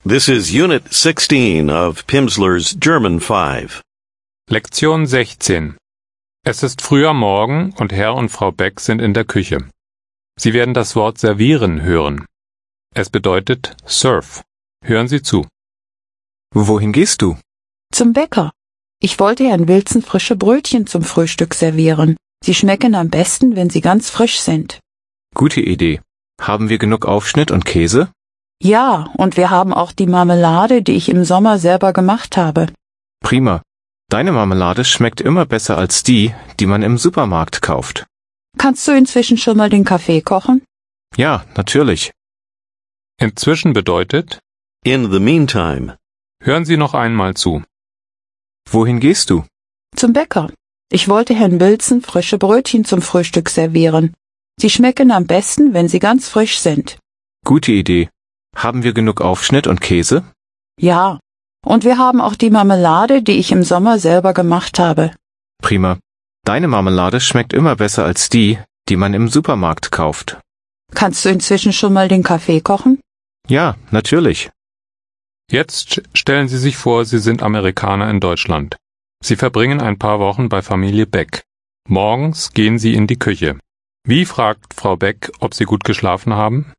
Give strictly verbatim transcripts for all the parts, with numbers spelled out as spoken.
This is Unit sixteen of Pimsleur's German five. Lektion sechzehn. Es ist früh am Morgen und Herr und Frau Beck sind in der Küche. Sie werden das Wort servieren hören. Es bedeutet serve. Hören Sie zu. Wohin gehst du? Zum Bäcker. Ich wollte Herrn Wilson frische Brötchen zum Frühstück servieren. Sie schmecken am besten, wenn sie ganz frisch sind. Gute Idee. Haben wir genug Aufschnitt und Käse? Ja, und wir haben auch die Marmelade, die ich im Sommer selber gemacht habe. Prima. Deine Marmelade schmeckt immer besser als die, die man im Supermarkt kauft. Kannst du inzwischen schon mal den Kaffee kochen? Ja, natürlich. Inzwischen bedeutet, In the meantime. hören Sie noch einmal zu. Wohin gehst du? Zum Bäcker. Ich wollte Herrn Wilson frische Brötchen zum Frühstück servieren. Sie schmecken am besten, wenn sie ganz frisch sind. Gute Idee. Haben wir genug Aufschnitt und Käse? Ja, und wir haben auch die Marmelade, die ich im Sommer selber gemacht habe. Prima. Deine Marmelade schmeckt immer besser als die, die man im Supermarkt kauft. Kannst du inzwischen schon mal den Kaffee kochen? Ja, natürlich. Jetzt stellen Sie sich vor, Sie sind Amerikaner in Deutschland. Sie verbringen ein paar Wochen bei Familie Beck. Morgens gehen Sie in die Küche. Wie fragt Frau Beck, ob Sie gut geschlafen haben?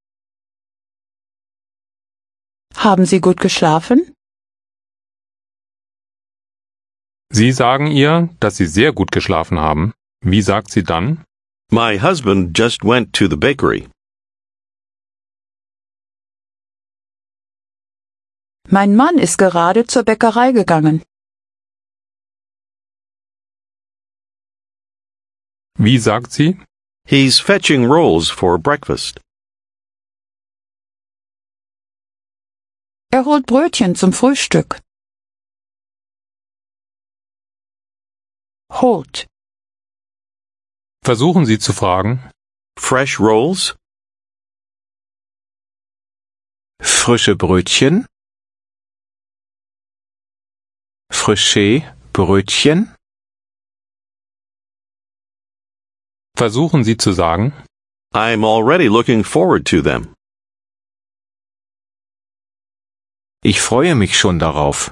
Haben Sie gut geschlafen? Sie sagen ihr, dass Sie sehr gut geschlafen haben. Wie sagt sie dann? My husband just went to the bakery. Mein Mann ist gerade zur Bäckerei gegangen. Wie sagt sie? He's fetching rolls for breakfast. Er holt Brötchen zum Frühstück. Holt. Versuchen Sie zu fragen. Fresh rolls? Frische Brötchen? Frische Brötchen? Versuchen Sie zu sagen. I'm already looking forward to them. Ich freue mich schon darauf.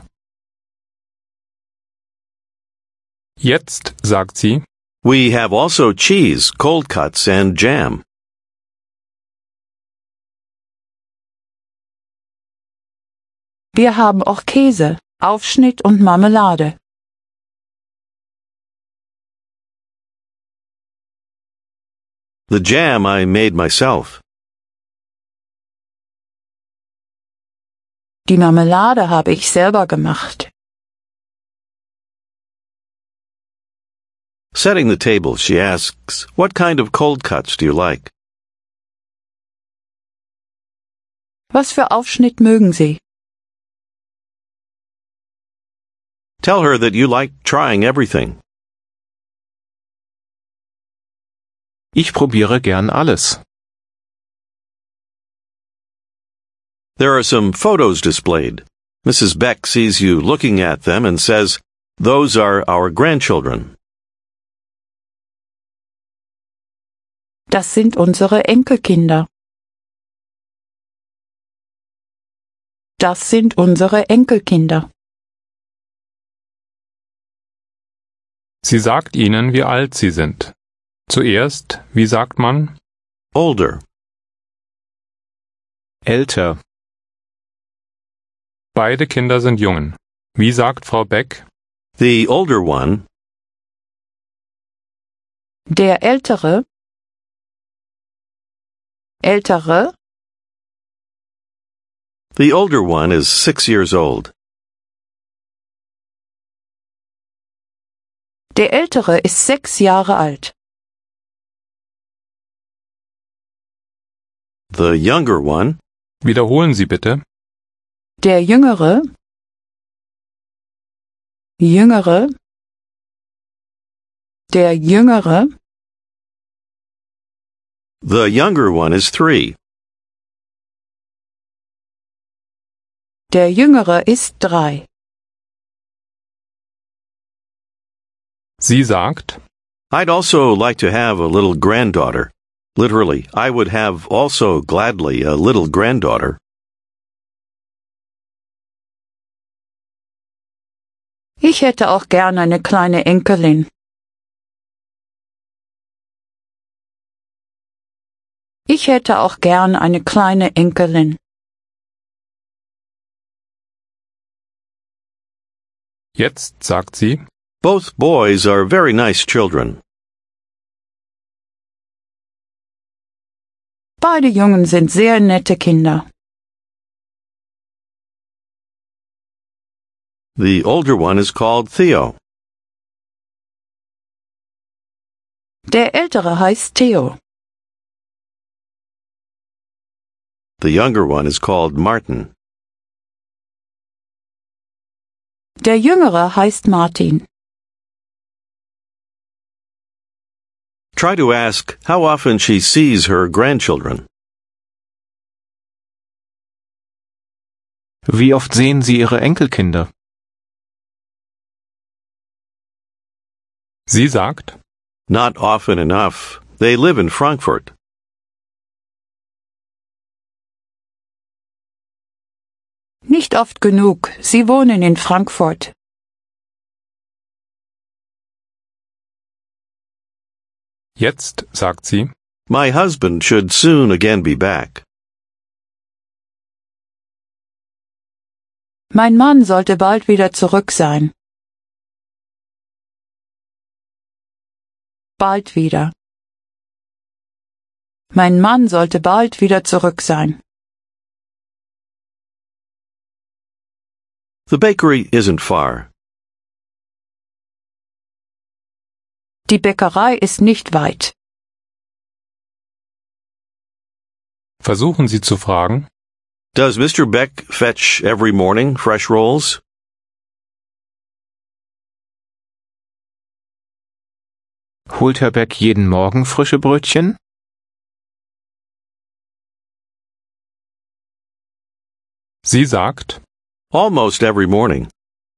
Jetzt sagt sie. We have also cheese, cold cuts, and jam. Wir haben auch Käse, Aufschnitt und Marmelade. The jam I made myself. Die Marmelade habe ich selber gemacht. Setting the table, she asks, what kind of cold cuts do you like? Was für Aufschnitt mögen Sie? Tell her that you like trying everything. Ich probiere gern alles. There are some photos displayed. Missus Beck sees you looking at them and says, those are our grandchildren. Das sind unsere Enkelkinder. Das sind unsere Enkelkinder. Sie sagt ihnen, wie alt sie sind. Zuerst, wie sagt man? Older. Älter. Beide Kinder sind Jungen. Wie sagt Frau Beck? The older one. Der Ältere. Ältere. The older one is six years old. Der Ältere ist sechs Jahre alt. The younger one. Wiederholen Sie bitte. Der Jüngere. Jüngere. Der Jüngere. The younger one is three. Der Jüngere ist drei. Sie sagt, I'd also like to have a little granddaughter. Literally, I would have also gladly a little granddaughter. Ich hätte auch gern eine kleine Enkelin. Ich hätte auch gern eine kleine Enkelin. Jetzt sagt sie, Both boys are very nice children. Beide Jungen sind sehr nette Kinder. The older one is called Theo. Der Ältere heißt Theo. The younger one is called Martin. Der Jüngere heißt Martin. Try to ask how often she sees her grandchildren. Wie oft sehen Sie Ihre Enkelkinder? sie sagt, Not often enough. They live in Frankfurt. Nicht oft genug. Sie wohnen in Frankfurt. jetzt sagt sie, My husband should soon again be back. Mein Mann sollte bald wieder zurück sein. Bald wieder. Mein Mann sollte bald wieder zurück sein. The bakery isn't far. Die Bäckerei ist nicht weit. versuchen Sie zu fragen, Does Mister Beck fetch every morning fresh rolls? Holt Herr Beck jeden Morgen frische Brötchen? sie sagt, Almost every morning.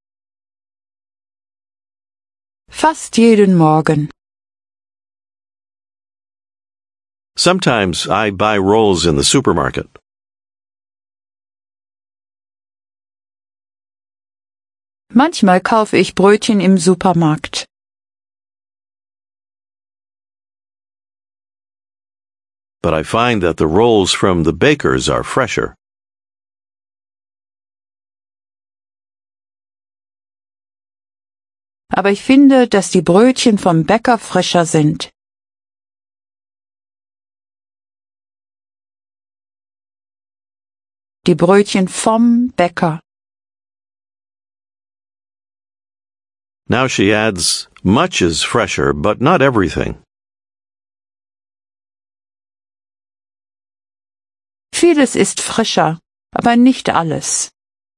Fast jeden Morgen. Sometimes I buy rolls in the supermarket. Manchmal kaufe ich Brötchen im Supermarkt. But I find that the rolls from the bakers are fresher. Aber ich finde, dass die Brötchen vom Bäcker frischer sind. Die Brötchen vom Bäcker. Now she adds, much is fresher, but not everything. Vieles ist frischer, aber nicht alles.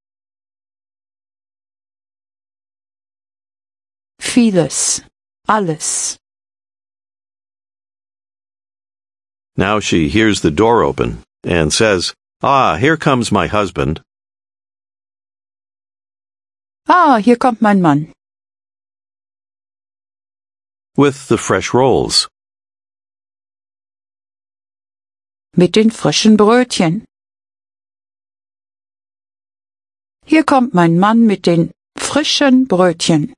Vieles, alles. Now she hears the door open and says, Ah, here comes my husband. Ah, hier kommt mein Mann. With the fresh rolls. Mit den frischen Brötchen. Hier kommt mein Mann mit den frischen Brötchen.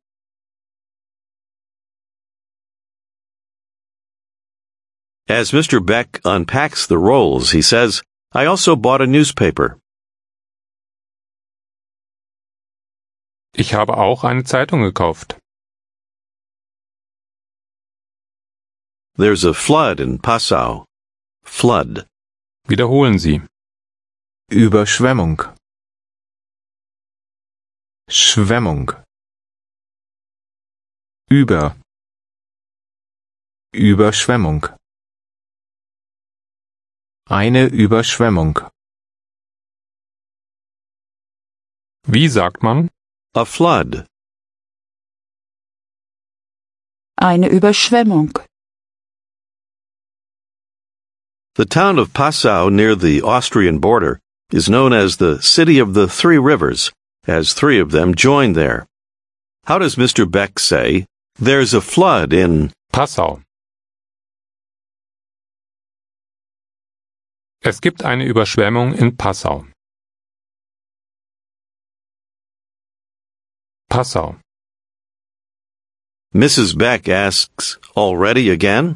As Mister Beck unpacks the rolls, he says, I also bought a newspaper. ich habe auch eine Zeitung gekauft. There's a flood in Passau. Flood. Wiederholen Sie, Überschwemmung. Schwemmung. Über. Überschwemmung. Eine Überschwemmung. wie sagt man, A flood. Eine Überschwemmung. The town of Passau near the Austrian border is known as the City of the Three Rivers, as three of them join there. How does Mister Beck say, There's a flood in Passau? Es gibt eine Überschwemmung in Passau. Passau. Missus Beck asks, already again?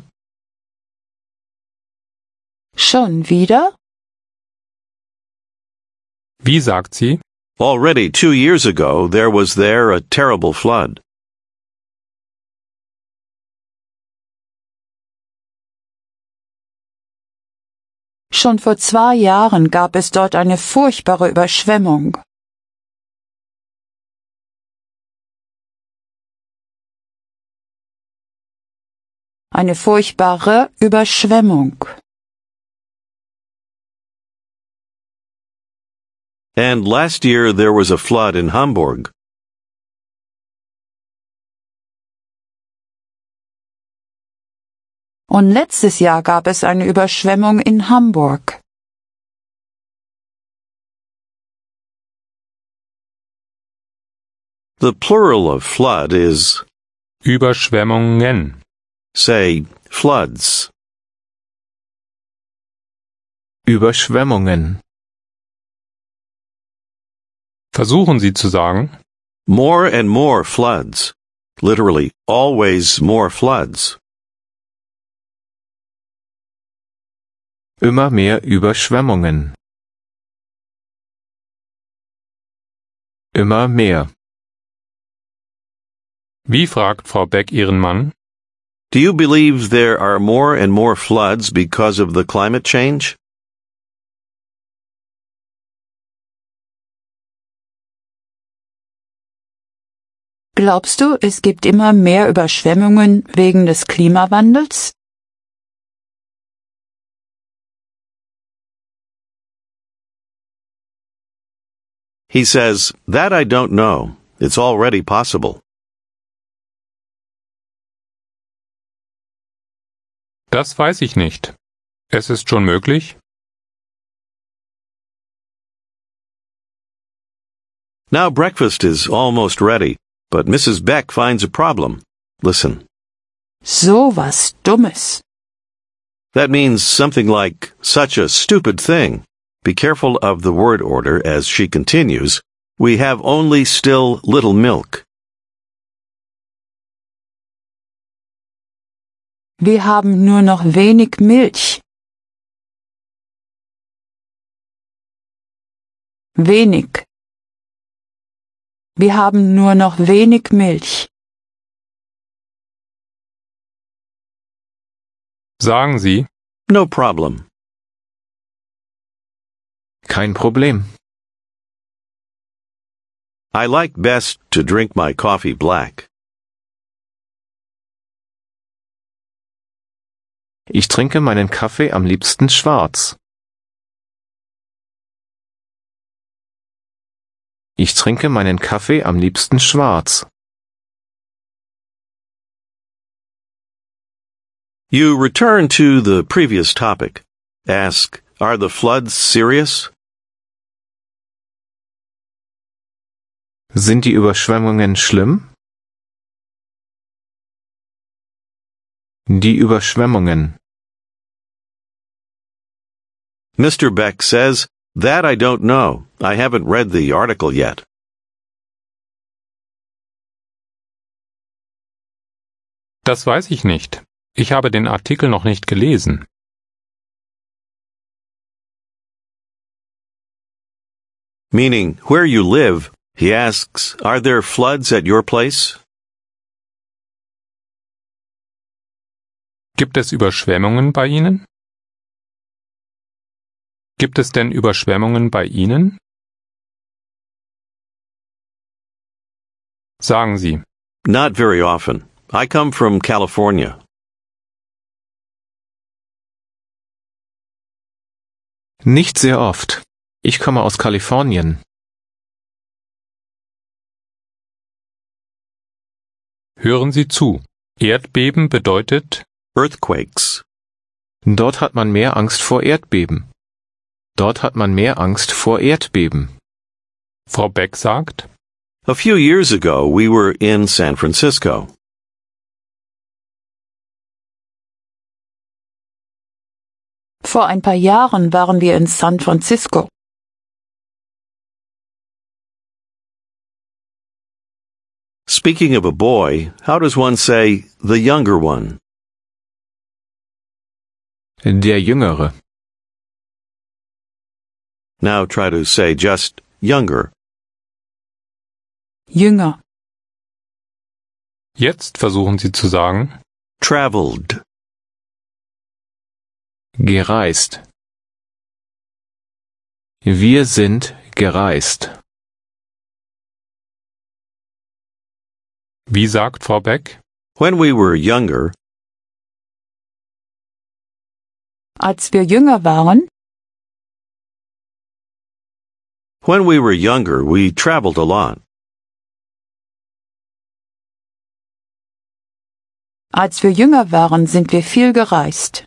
Schon wieder? Wie sagt sie? Already two years ago there was there a terrible flood. Schon vor zwei Jahren gab es dort eine furchtbare Überschwemmung. Eine furchtbare Überschwemmung. And last year there was a flood in Hamburg. Und letztes Jahr gab es eine Überschwemmung in Hamburg. The plural of flood is, Überschwemmungen. say, floods. Überschwemmungen. Versuchen Sie zu sagen, More and more floods. Literally, always more floods. Immer mehr Überschwemmungen. Immer mehr. wie fragt Frau Beck ihren Mann? Do you believe there are more and more floods because of the climate change? Glaubst du, es gibt immer mehr Überschwemmungen wegen des Klimawandels? He says, that I don't know. It's already possible. Das weiß ich nicht. Es ist schon möglich? Now breakfast is almost ready, but Missus Beck finds a problem. Listen. So was Dummes. That means something like, such a stupid thing. Be careful of the word order as she continues. We have only still little milk. Wir haben nur noch wenig Milch. Wenig. Wir haben nur noch wenig Milch. Sagen Sie, No problem. Kein Problem. I like best to drink my coffee black. Ich trinke meinen Kaffee am liebsten schwarz. Ich trinke meinen Kaffee am liebsten schwarz. You return to the previous topic. Ask, are the floods serious? Sind die Überschwemmungen schlimm? Die Überschwemmungen. Mister Beck says, that I don't know. I haven't read the article yet. das weiß ich nicht. Ich habe den Artikel noch nicht gelesen. Meaning, where you live, he asks, are there floods at your place? Gibt es Überschwemmungen bei Ihnen? Gibt es denn Überschwemmungen bei Ihnen? Sagen Sie, Not very often. I come from California. Nicht sehr oft. Ich komme aus Kalifornien. hören Sie zu. Erdbeben bedeutet, Earthquakes. Dort hat man mehr Angst vor Erdbeben. Dort hat man mehr Angst vor Erdbeben. Frau Beck sagt, A few years ago, we were in San Francisco. Vor ein paar Jahren waren wir in San Francisco. Speaking of a boy, how does one say the younger one? Der Jüngere. Now try to say just younger. Jünger, Jetzt versuchen Sie zu sagen, Traveled. Gereist. Wir sind gereist. wie sagt Frau Beck? When we were younger, als wir jünger waren, when we were younger, we traveled a lot. als wir jünger waren, sind wir viel gereist.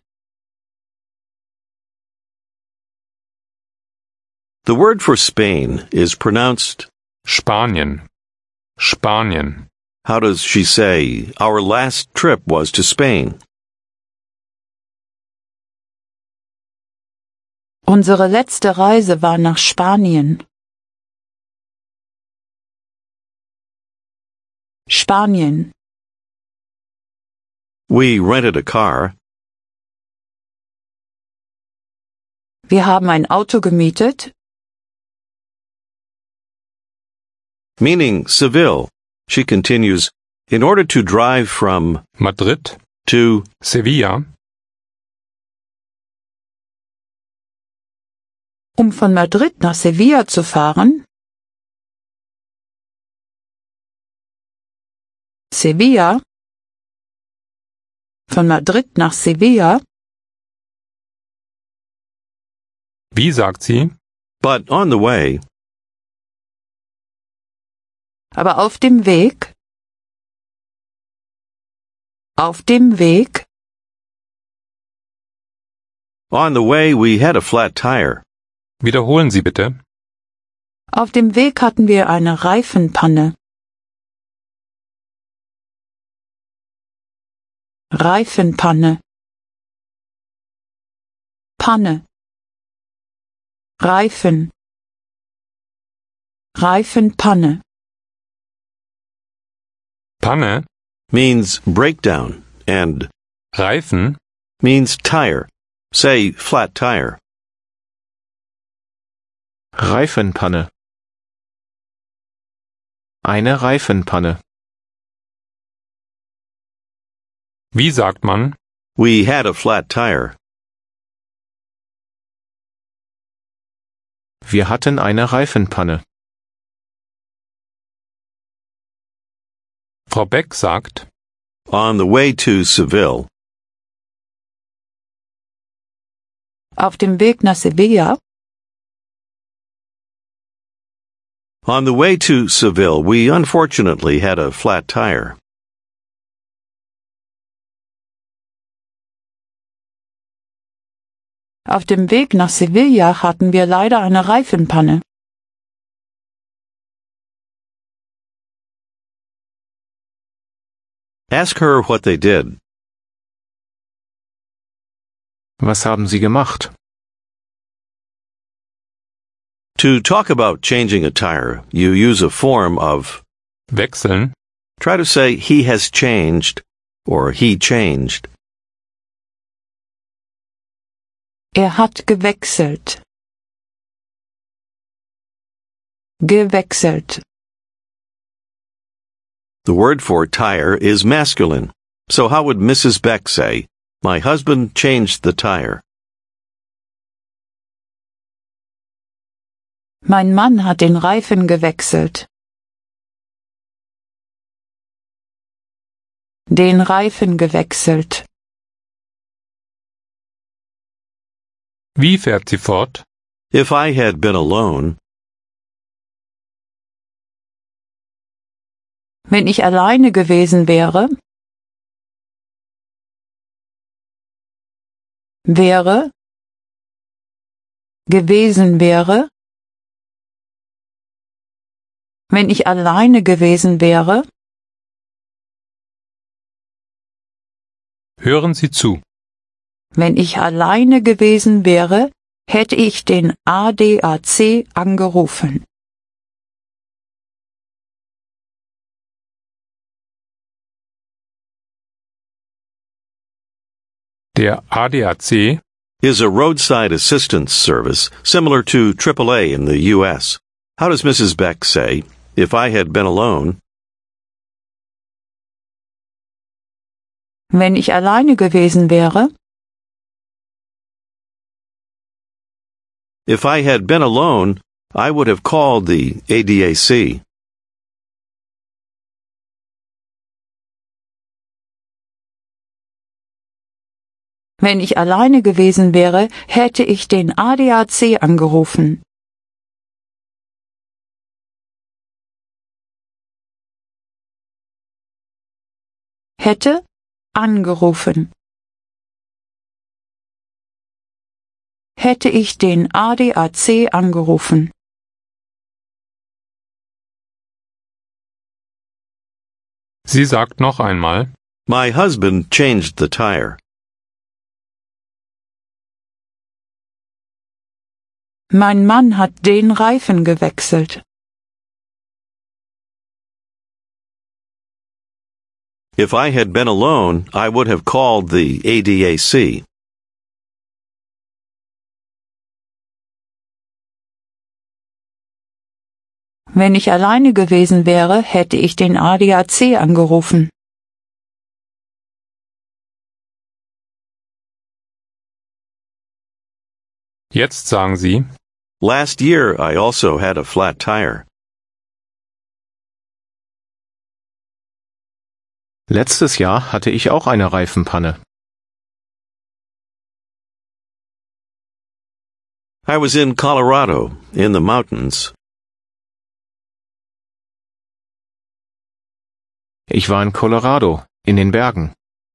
The word for Spain is pronounced, Spanien. Spanien. how does she say, our last trip was to Spain? Unsere letzte Reise war nach Spanien. Spanien. We rented a car. Wir haben ein Auto gemietet. Meaning Seville. She continues, in order to drive from Madrid. to Sevilla. Um von Madrid nach Sevilla zu fahren. Sevilla. Von Madrid nach Sevilla. Wie sagt sie? but on the way. Aber auf dem Weg. Auf dem Weg. On the way we had a flat tire. Wiederholen Sie bitte. Auf dem Weg hatten wir eine Reifenpanne. Reifenpanne. Panne. Reifen. Reifenpanne. Panne, Means breakdown and Reifen, means tire. Say flat tire. Reifenpanne. Eine Reifenpanne. wie sagt man? We had a flat tire. Wir hatten eine Reifenpanne. Frau Beck sagt, On the way to Seville. Auf dem Weg nach Sevilla. On the way to Seville, we unfortunately had a flat tire. Auf dem Weg nach Sevilla hatten wir leider eine Reifenpanne. Ask her what they did. Was haben Sie gemacht? To talk about changing a tire, you use a form of wechseln, try to say he has changed or he changed. Er hat gewechselt. Gewechselt. The word for tire is masculine. So how would Missus Beck say, my husband changed the tire? Mein Mann hat den Reifen gewechselt. Den Reifen gewechselt. wie fährt sie fort? If I had been alone, Wenn ich alleine gewesen wäre, wäre, gewesen wäre, wenn ich alleine gewesen wäre, Hören Sie zu. wenn ich alleine gewesen wäre, hätte ich den A D A C angerufen. Der A D A C is a roadside assistance service similar to triple A in the U S. How does Missus Beck say, if I had been alone? Wenn ich alleine gewesen wäre, If I had been alone, I would have called the A D A C. wenn ich alleine gewesen wäre, hätte ich den A D A C angerufen. Hätte angerufen. Hätte ich den A D A C angerufen. Sie sagt noch einmal, My husband changed the tire. Mein Mann hat den Reifen gewechselt. If I had been alone, I would have called the A D A C. Wenn ich alleine gewesen wäre, hätte ich den A D A C angerufen. jetzt sagen Sie, Last year, I also had a flat tire. Letztes Jahr hatte ich auch eine Reifenpanne. I was in Colorado, in the mountains. Ich war in Colorado, in den Bergen.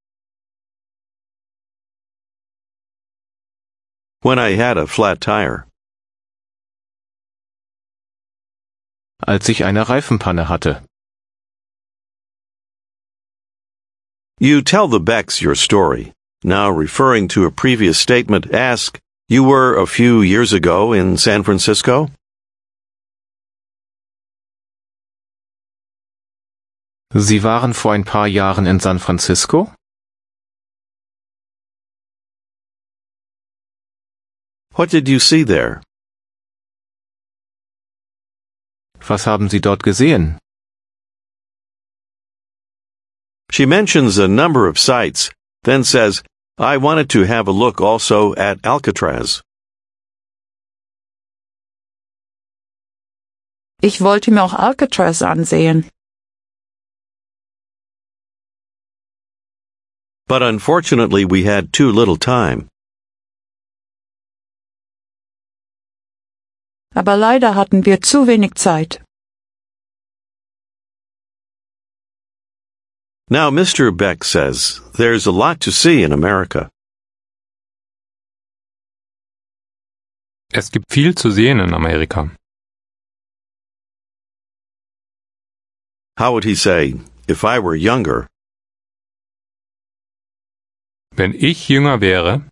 When I had a flat tire. Als ich eine Reifenpanne hatte. You tell the Becks your story. Now, referring to a previous statement, ask, you were a few years ago in San Francisco? Sie waren vor ein paar Jahren in San Francisco? What did you see there? Was haben Sie dort gesehen? She mentions a number of sites, then says, I wanted to have a look also at Alcatraz. Ich wollte mir auch Alcatraz ansehen. But unfortunately we had too little time. Aber leider hatten wir zu wenig Zeit. Now Mister Beck says, there's a lot to see in America. es gibt viel zu sehen in Amerika. How would he say, if I were younger? Wenn ich jünger wäre,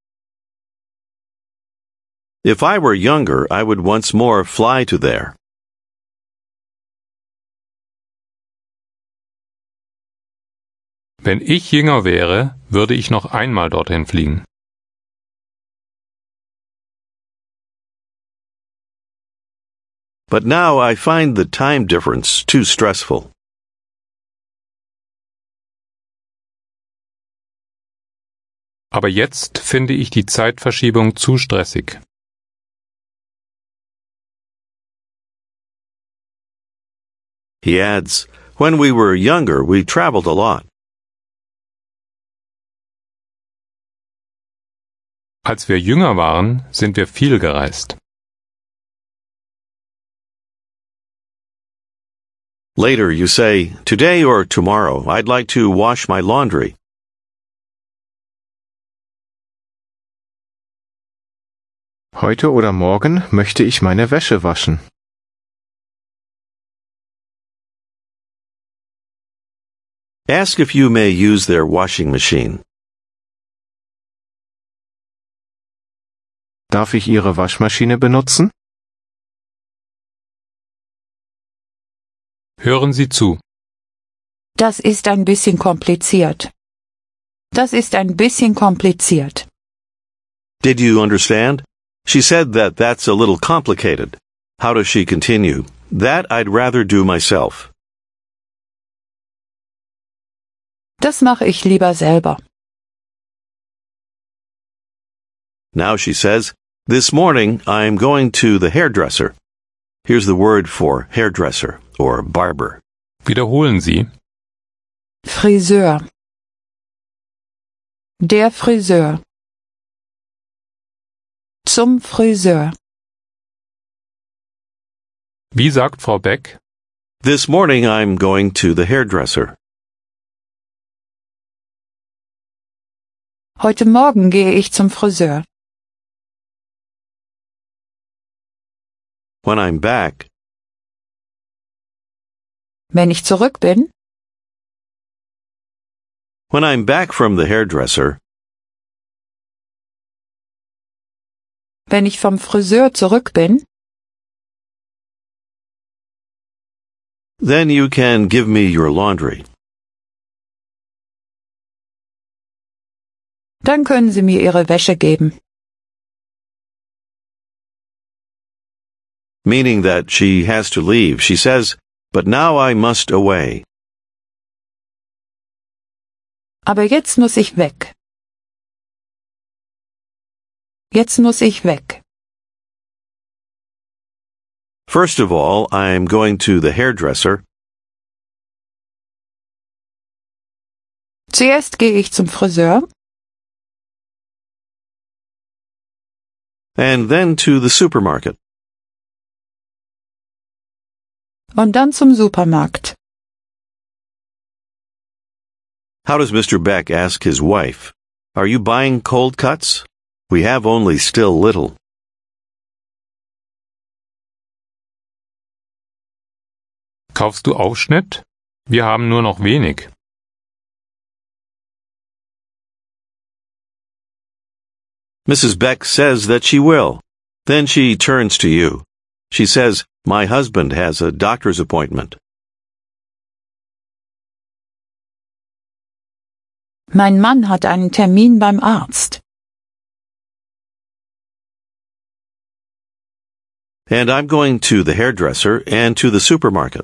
If I were younger, I would once more fly to there. wenn ich jünger wäre, würde ich noch einmal dorthin fliegen. But now I find the time difference too stressful. Aber jetzt finde ich die Zeitverschiebung zu stressig. He adds, when we were younger, we traveled a lot. Als wir jünger waren, sind wir viel gereist. Later you say, today or tomorrow, I'd like to wash my laundry. Heute oder morgen möchte ich meine Wäsche waschen. Ask if you may use their washing machine. Darf ich Ihre Waschmaschine benutzen? Hören Sie zu. Das ist ein bisschen kompliziert. Das ist ein bisschen kompliziert. Did you understand? She said that that's a little complicated. How does she continue? That I'd rather do myself. Das mache ich lieber selber. Now she says, this morning I'm going to the hairdresser. Here's the word for hairdresser or barber. Wiederholen Sie. Friseur. Der Friseur. Zum Friseur. Wie sagt Frau Beck? This morning I'm going to the hairdresser. Heute Morgen gehe ich zum Friseur. When I'm back, Wenn ich zurück bin, when I'm back from the hairdresser, wenn ich vom Friseur zurück bin, then you can give me your laundry. dann können Sie mir Ihre Wäsche geben. Meaning that she has to leave. She says, but now I must away. Aber jetzt muss ich weg. Jetzt muss ich weg. First of all, I'm going to the hairdresser. Zuerst gehe ich zum Friseur And then to the supermarket. und dann zum Supermarkt. How does Mister Beck ask his wife, are you buying cold cuts? We have only still little. Kaufst du Aufschnitt? Wir haben nur noch wenig. Missus Beck says that she will. Then she turns to you. She says, my husband has a doctor's appointment. Mein Mann hat einen Termin beim Arzt. And I'm going to the hairdresser and to the supermarket.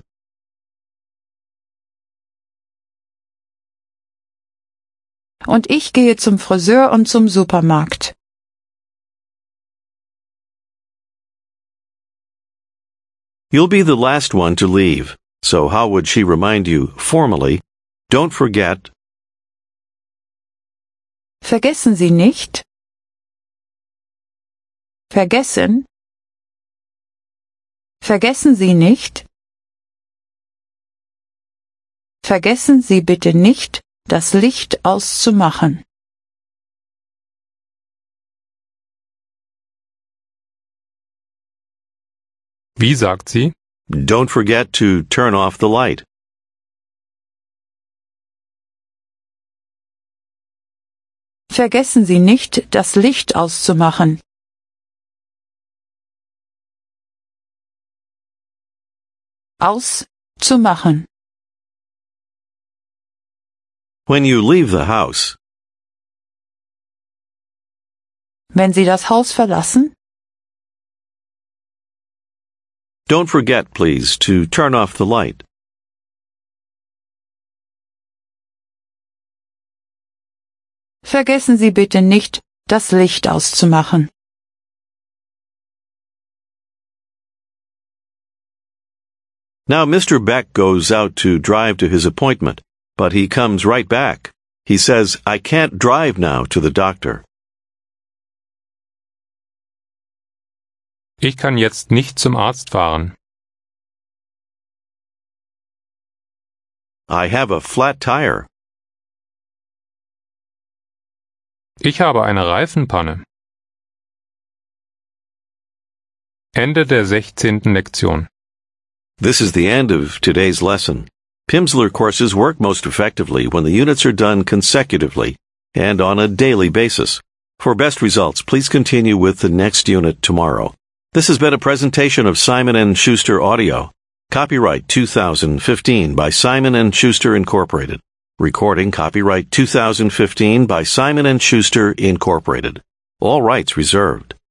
Und ich gehe zum Friseur und zum Supermarkt. You'll be the last one to leave, so how would she remind you formally, don't forget, Vergessen Sie nicht. Vergessen. Vergessen Sie nicht. Vergessen Sie bitte nicht, das Licht auszumachen. Wie sagt sie? don't forget to turn off the light. Vergessen Sie nicht, das Licht auszumachen. Auszumachen. When you leave the house, Wenn Sie das Haus verlassen, don't forget, please, to turn off the light. vergessen Sie bitte nicht, das Licht auszumachen. Now Mister Beck goes out to drive to his appointment, but he comes right back. He says, I can't drive now to the doctor. Ich kann jetzt nicht zum Arzt fahren. I have a flat tire. Ich habe eine Reifenpanne. Ende der sechzehnten Lektion. This is the end of today's lesson. Pimsleur courses work most effectively when the units are done consecutively and on a daily basis. For best results, please continue with the next unit tomorrow. This has been a presentation of Simon and Schuster Audio. Copyright two thousand fifteen by Simon and Schuster Incorporated. Recording copyright two thousand fifteen by Simon and Schuster, Incorporated. All rights reserved.